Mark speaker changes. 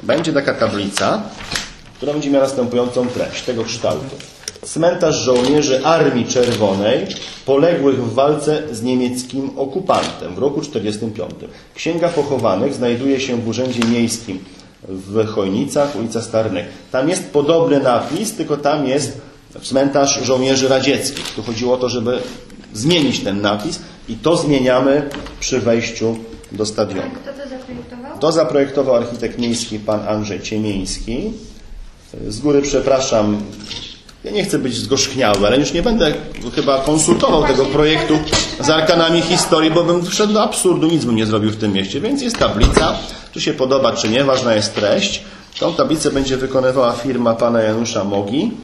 Speaker 1: będzie taka tablica, która będzie miała następującą treść, tego kształtu. Cmentarz żołnierzy Armii Czerwonej poległych w walce z niemieckim okupantem w roku 1945. Księga pochowanych znajduje się w Urzędzie Miejskim w Chojnicach, ulica Starnek. Tam jest podobny napis, tylko tam jest cmentarz żołnierzy radzieckich. Tu chodziło o to, żeby zmienić ten napis i to zmieniamy przy wejściu do stadionu.
Speaker 2: Kto to zaprojektował?
Speaker 1: To zaprojektował architekt miejski pan Andrzej Ciemiński. Z góry przepraszam, ja nie chcę być zgorzkniały, ale już nie będę chyba konsultował tego projektu z arkanami historii, bo bym wszedł do absurdu, nic bym nie zrobił w tym mieście. Więc jest tablica, czy się podoba, czy nie, ważna jest treść. Tą tablicę będzie wykonywała firma pana Janusza Mogi.